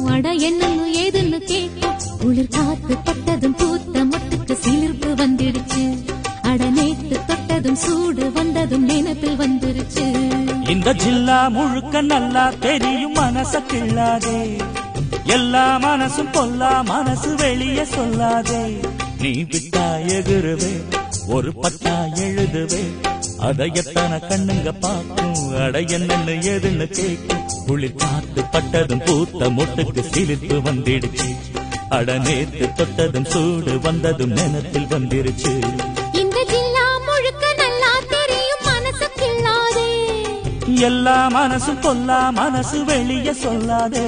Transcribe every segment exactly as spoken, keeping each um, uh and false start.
அட என்னன்னு ஏதுன்னு கேட்கும். குளிர் காத்து பட்டதும் பூத்த மொட்டுக்கு சிலிர்ப்பு வந்துடுச்சு. அட நேத்து தொட்டதும் சூடு வந்ததும் நினைப்பில் வந்துருச்சு. இந்த ஜில்லா முழுக்க நல்லா தெரியும் மனச கிள்ளாதே. எல்லா மனசும் பொல்லா மனசு வெளியே சொல்லாதே. நீ விட்டா எகுருவே ஒரு பட்டா எழுதுவே. அதை எத்தனை கண்ணுங்க பார்க்கும். அட என்னன்னு ஏதுன்னு கேட்கும். குளிர் காத்து பட்டதும் பூத்த மொட்டுக்கு சிலிர்ப்பு வந்துடுச்சு. அட நேத்து தொட்டதும் சூடு வந்ததும் நினைப்பில் வந்துருச்சு. இந்த ஜில்லா முழுக்க நல்லா தெரியும் மனசு கிள்ளாதே. எல்லா மனசும் பொல்லா மனசு வெளியே சொல்லாதே.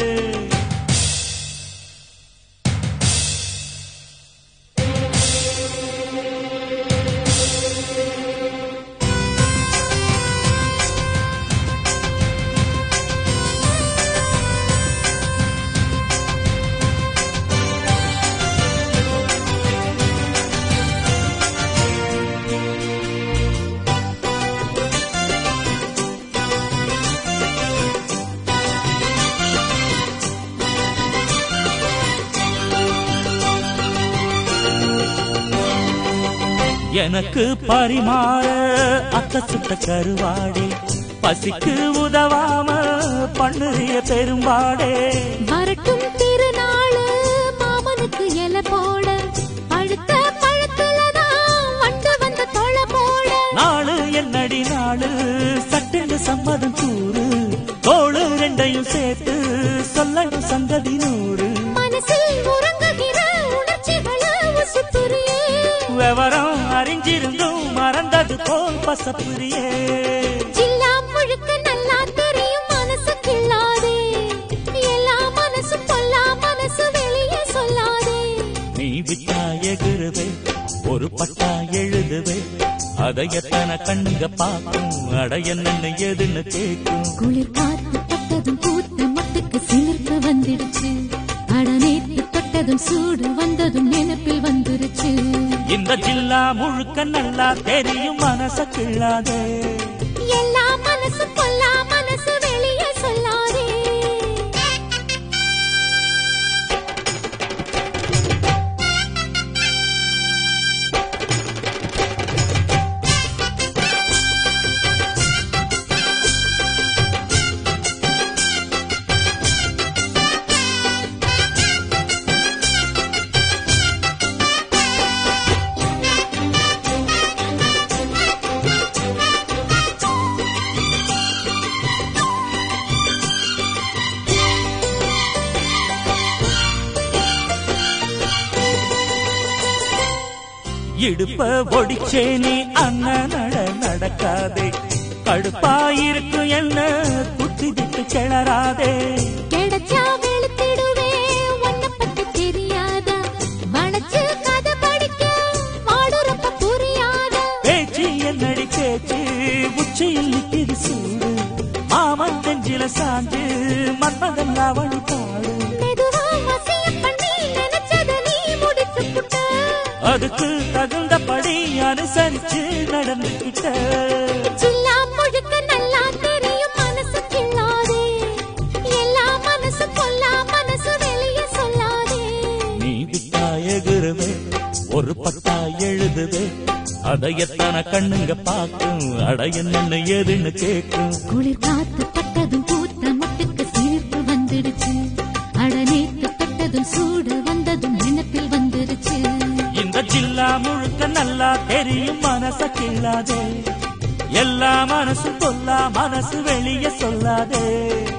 எனக்கு பரிமாற அத்த சுட்ட கருவாடே. பசிக்கு உதவாம பண்ணுறிய பெரும்பாடே. வரட்டும் திருநாள் மாமனுக்கு எல போட. பழுத்த பழத்துலதான் வண்டு வந்த தொலை போட. நாளு என்னடி நாளு சட்டென்று சம்மதம் கூறு. தோளு ரெண்டையும் சேர்த்து சொல்லணும் சங்கதி நூறு. மனசில் உறங்குகிற உணர்ச்சிகளை உசுப்புறியே. விவரம் அறிஞ்சிருந்தும் மறந்தது போல் பசப்புரியே. ஜில்லா முழுக்க நல்லா தெரியும் மனசு கிள்ளாதே. எல்லா மனசு பொல்லா மனசு வெளியே சொல்லாதே. நீ விட்டா எகுருவே ஒரு பட்டா எழுதுவே. அதை எத்தனை கண்ணுங்க பார்க்கும். அட என்னன்னு ஏதுன்னு கேட்கும். குளிர் காத்து பட்டதும் பூத்த மொட்டுக்கு சிலிர்ப்பு வந்துடுச்சு. அட நேத்து தொட்டதும் சூடு வந்ததும் நினைப்பில் வந்துருச்சு. இந்த ஜில்லா முழுக்க நல்லா தெரியும் மனச கிள்ளாதே. எல்லா மனசு பொல்லா மனசு வெளியே சொல்லாதே. இடுப்ப ஒடிச்சே நீ அண்ணன் நட நடக்காதே. கடுப்பாயிருக்கும் என்ன குத்தி விட்டு கிளறாதே. கிடைச்சா வெளுத்திடுவே உன்னை பத்தி தெரியாதா. வளைச்சு கதை படிக்க வாடுறப்ப புரியாதா. பேச்சு என்னடி பேச்சு உச்சியில் நிற்கிது சூடு. மாமன் நெஞ்சில சாஞ்சு மன்மதன் அவனி பாடு. மெதுவா வசியம் பண்ணி நினைச்சத நீ முடிச்சு புட்ட. அதுக்கு தகுந்தபடி அனுசரிச்சு நடந்துகிட்ட. ஜில்லா முழுக்க நல்லா தெரியும் மனசு கிள்ளாதே. எல்லா மனசு பொல்லா மனசு வெளியே சொல்லாதே. நீ விட்டா எகுருவே ஒரு பட்டா எழுதுவே. அதை எத்தனை கண்ணுங்க பார்க்கும். அட என்னன்னு ஏதுன்னு கேட்கும். குளிர் காத்து பட்டதும் பூத்த மொட்டுக்கு சிலிர்ப்பு வந்துடுச்சு. அட நேத்து தொட்டதும் சூடு வந்ததும் நினைப்பில் வந்துருச்சு. இந்த ஜில்லா முழுக்க நல்லா தெரியும் மனச கிள்ளாதே. எல்லா மனசும் பொல்லா மனசு வெளியே சொல்லாதே.